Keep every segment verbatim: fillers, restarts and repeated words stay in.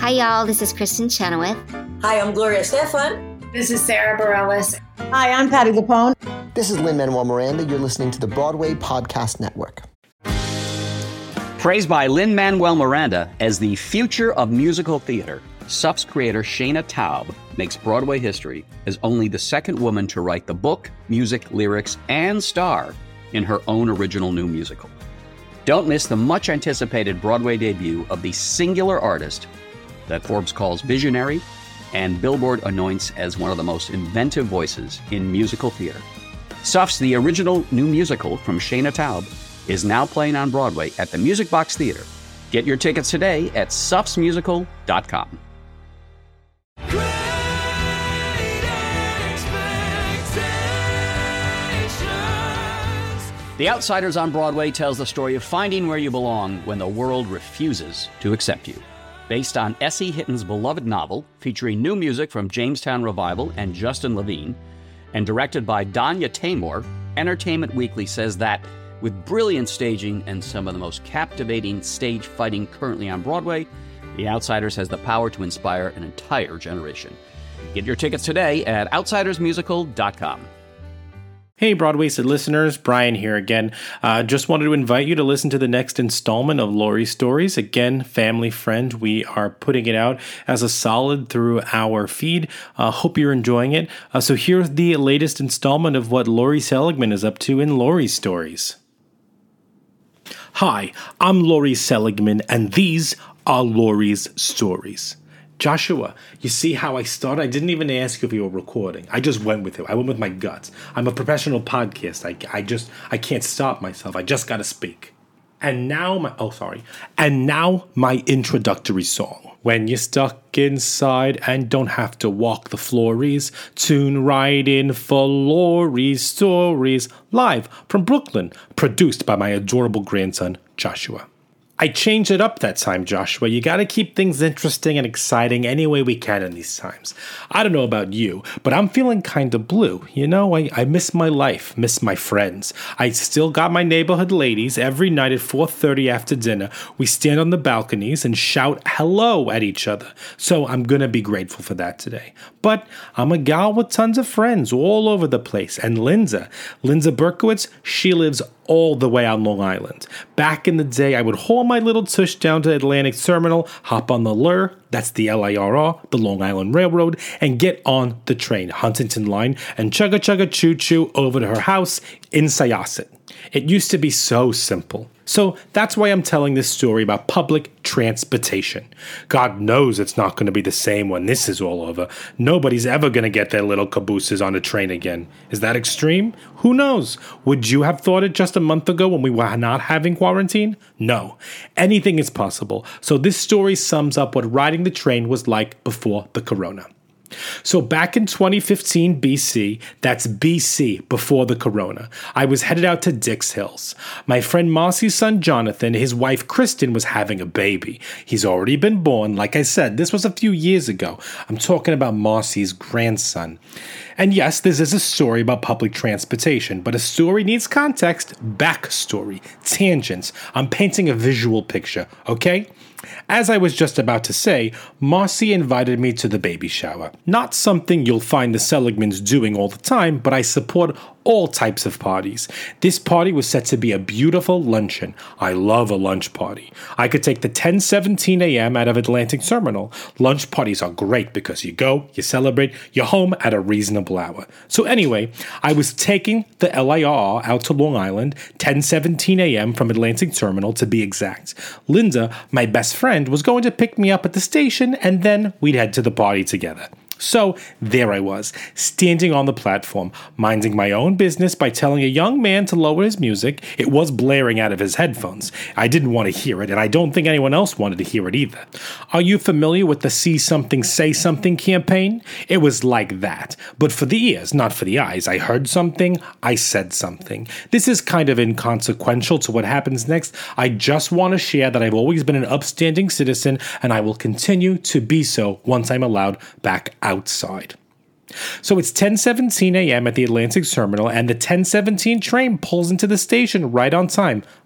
Hi, y'all. This is Kristen Chenoweth. Hi, I'm Gloria Estefan. This is Sarah Bareilles. Hi, I'm Patti LuPone. This is Lin-Manuel Miranda. You're listening to the Broadway Podcast Network. Praised by Lin-Manuel Miranda as the future of musical theater, S U F's creator Shaina Taub makes Broadway history as only the second woman to write the book, music, lyrics, and star in her own original new musical. Don't miss the much-anticipated Broadway debut of the singular artist that Forbes calls visionary and Billboard anoints as one of the most inventive voices in musical theater. S U F's The Original New Musical from Shaina Taub is now playing on Broadway at the Music Box Theater. Get your tickets today at sufs musical dot com. The Outsiders on Broadway tells the story of finding where you belong when the world refuses to accept you. Based on Essie Hitton's beloved novel, featuring new music from Jamestown Revival and Justin Levine, and directed by Danya Taymor, Entertainment Weekly says that with brilliant staging and some of the most captivating stage fighting currently on Broadway, The Outsiders has the power to inspire an entire generation. Get your tickets today at outsiders musical dot com. Hey, Broadwasted listeners, Brian here again. Uh, just wanted to invite you to listen to the next installment of Laurie Stories. Again, family friend, we are putting it out as a solid through our feed. Uh, hope you're enjoying it. Uh, so here's the latest installment of what Laurie Seligman is up to in Laurie Stories. Hi, I'm Laurie Seligman, and these are Laurie's Stories. Joshua, you see how I started? I didn't even ask you if you were recording. I just went with it. I went with my guts. I'm a professional podcast. I, I just, I can't stop myself. I just got to speak. And now my, oh, sorry. And now my introductory song. When you're stuck inside and don't have to walk the floors, tune right in for Laurie's Stories. Live from Brooklyn. Produced by my adorable grandson, Joshua. I changed it up that time, Joshua. You gotta keep things interesting and exciting any way we can in these times. I don't know about you, but I'm feeling kinda blue. You know, I, I miss my life, miss my friends. I still got my neighborhood ladies. Every night at four thirty after dinner, we stand on the balconies and shout hello at each other. So I'm gonna be grateful for that today. But I'm a gal with tons of friends all over the place. And Linda, Linda Berkowitz, she lives all the way on Long Island. Back in the day, I would haul my little tush down to Atlantic Terminal, hop on the L R, that's the L I R R, the Long Island Railroad, and get on the train, Huntington Line, and chugga chugga choo choo over to her house in Syosset. It used to be so simple. So that's why I'm telling this story about public transportation. God knows it's not going to be the same when this is all over. Nobody's ever going to get their little cabooses on a train again. Is that extreme? Who knows? Would you have thought it just a month ago when we were not having quarantine? No. Anything is possible. So this story sums up what riding the train was like before the corona. So back in twenty fifteen B C, that's B C, before the corona, I was headed out to Dix Hills. My friend Marcy's son Jonathan, his wife Kristen, was having a baby. He's already been born. Like I said, this was a few years ago. I'm talking about Marcy's grandson. And yes, this is a story about public transportation, but a story needs context, backstory, tangents. I'm painting a visual picture, okay? As I was just about to say, Marcy invited me to the baby shower. Not something you'll find the Seligmans doing all the time, but I support all types of parties. This party was set to be a beautiful luncheon. I love a lunch party. I could take the ten seventeen a.m. out of Atlantic Terminal. Lunch parties are great because you go, you celebrate, you're home at a reasonable hour. So anyway, I was taking the L I R R out to Long Island, ten seventeen a.m. from Atlantic Terminal to be exact. Linda, my best friend, was going to pick me up at the station and then we'd head to the party together. So there I was, standing on the platform, minding my own business by telling a young man to lower his music. It was blaring out of his headphones. I didn't want to hear it, and I don't think anyone else wanted to hear it either. Are you familiar with the See Something, Say Something campaign? It was like that, but for the ears, not for the eyes. I heard something, I said something. This is kind of inconsequential to what happens next. I just want to share that I've always been an upstanding citizen, and I will continue to be so once I'm allowed back outside. So it's ten seventeen a.m. at the Atlantic Terminal, and the ten seventeen train pulls into the station right on time.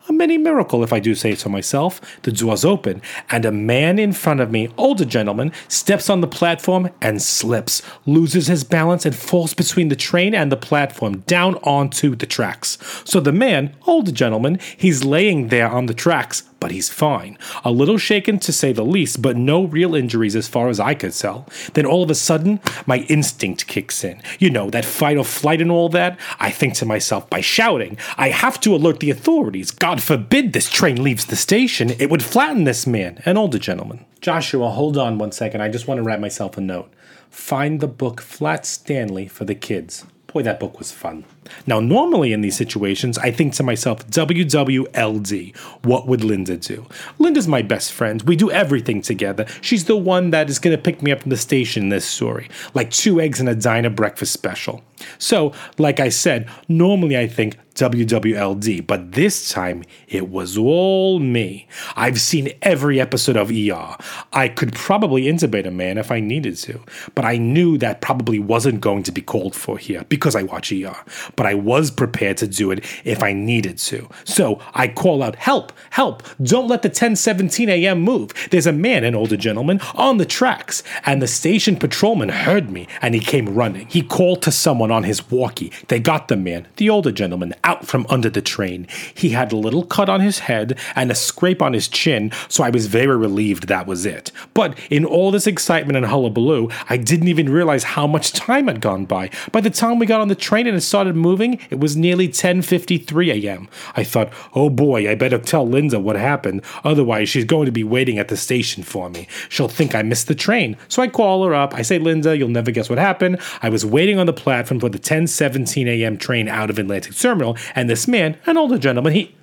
A mini miracle, if I do say so myself. The doors open, and a man in front of me, older gentleman, steps on the platform and slips, loses his balance, and falls between the train and the platform, down onto the tracks. So the man, older gentleman, he's laying there on the tracks, but he's fine. A little shaken to say the least, but no real injuries as far as I could tell. Then all of a sudden, my instinct kicks in. You know, that fight or flight and all that. I think to myself, by shouting, I have to alert the authorities. God forbid this train leaves the station. It would flatten this man, an older gentleman. Joshua, hold on one second. I just want to write myself a note. Find the book Flat Stanley for the kids. Boy, that book was fun. Now, normally in these situations, I think to myself, W W L D, what would Linda do? Linda's my best friend. We do everything together. She's the one that is going to pick me up from the station in this story, like two eggs and a diner breakfast special. So, like I said, normally I think W W L D, but this time it was all me. I've seen every episode of E R. I could probably intubate a man if I needed to, but I knew that probably wasn't going to be called for here because I watch E R. But I was prepared to do it if I needed to. So I call out, help, help, don't let the ten seventeen a.m. move. There's a man, an older gentleman, on the tracks. And the station patrolman heard me and he came running. He called to someone on his walkie. They got the man, the older gentleman, out from under the train. He had a little cut on his head and a scrape on his chin, so I was very relieved that was it. But in all this excitement and hullabaloo, I didn't even realize how much time had gone by. By the time we got on the train and it started moving, it was nearly ten fifty-three a.m. I thought, oh boy, I better tell Linda what happened, otherwise she's going to be waiting at the station for me. She'll think I missed the train. So I call her up. I say, Linda, you'll never guess what happened. I was waiting on the platform for the ten seventeen a.m. train out of Atlantic Terminal, and this man, an older gentleman, he...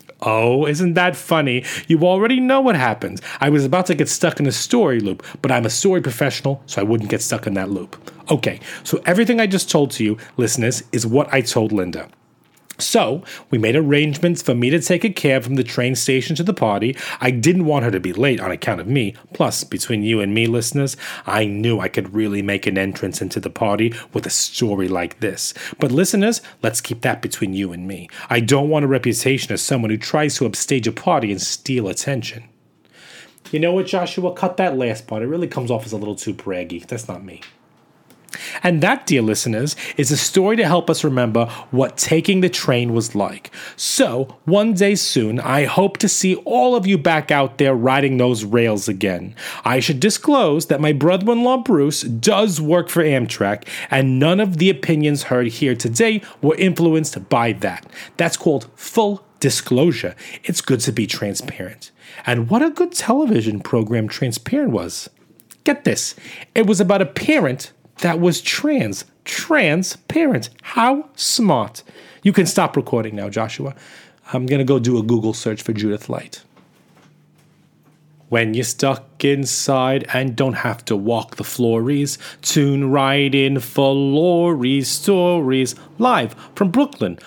Oh, isn't that funny? You already know what happens. I was about to get stuck in a story loop, but I'm a story professional, so I wouldn't get stuck in that loop. Okay, so everything I just told to you, listeners, is what I told Linda. So, we made arrangements for me to take a cab from the train station to the party. I didn't want her to be late on account of me. Plus, between you and me, listeners, I knew I could really make an entrance into the party with a story like this. But listeners, let's keep that between you and me. I don't want a reputation as someone who tries to upstage a party and steal attention. You know what, Joshua? Cut that last part. It really comes off as a little too braggy. That's not me. And that, dear listeners, is a story to help us remember what taking the train was like. So, one day soon, I hope to see all of you back out there riding those rails again. I should disclose that my brother-in-law Bruce does work for Amtrak, and none of the opinions heard here today were influenced by that. That's called full disclosure. It's good to be transparent. And what a good television program Transparent was. Get this. It was about a parent that was trans. Transparent. How smart. You can stop recording now, Joshua. I'm going to go do a Google search for Judith Light. When you're stuck inside and don't have to walk the floorys, tune right in for Lori's Stories, live from Brooklyn.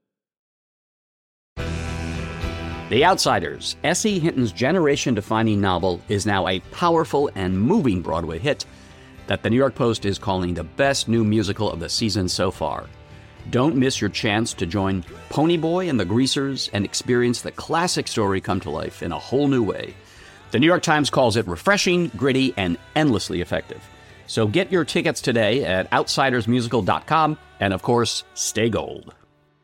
The Outsiders, S E. Hinton's generation-defining novel, is now a powerful and moving Broadway hit that the New York Post is calling the best new musical of the season so far. Don't miss your chance to join Ponyboy and the Greasers and experience the classic story come to life in a whole new way. The New York Times calls it refreshing, gritty, and endlessly effective. So get your tickets today at outsiders musical dot com, and of course, stay gold.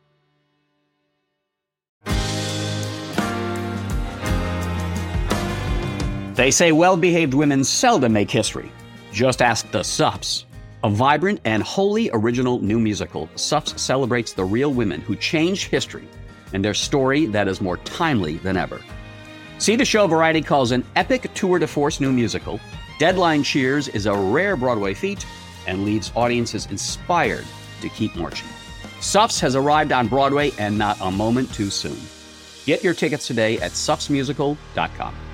They say well-behaved women seldom make history. Just ask the Suffs. A vibrant and wholly original new musical, Suffs celebrates the real women who changed history and their story that is more timely than ever. See the show Variety calls an epic tour de force new musical. Deadline cheers is a rare Broadway feat and leaves audiences inspired to keep marching. Suffs has arrived on Broadway and not a moment too soon. Get your tickets today at suffs musical dot com.